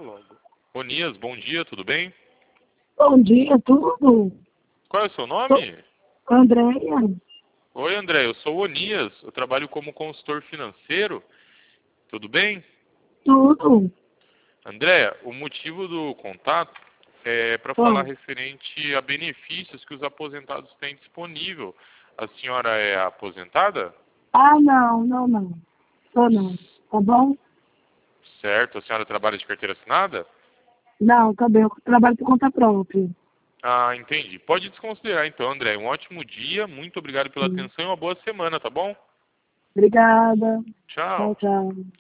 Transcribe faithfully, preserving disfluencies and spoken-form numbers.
logo. Onias, bom dia, tudo bem? Bom dia, tudo. Qual é o seu nome? Andréia, Oi, André, eu sou o Onias, eu trabalho como consultor financeiro, tudo bem? tudo. André, o motivo do contato é para falar Bom, referente a benefícios que os aposentados têm disponível. A senhora é aposentada? ah, não, não, não. Tô não. Tá bom? Certo, a senhora trabalha de carteira assinada? Não, tá bem. Eu trabalho por conta própria. Ah, entendi. Pode desconsiderar então, André. Um ótimo dia, muito obrigado pela Sim. atenção e uma boa semana, tá bom? Obrigada. Tchau, Tchau. tchau.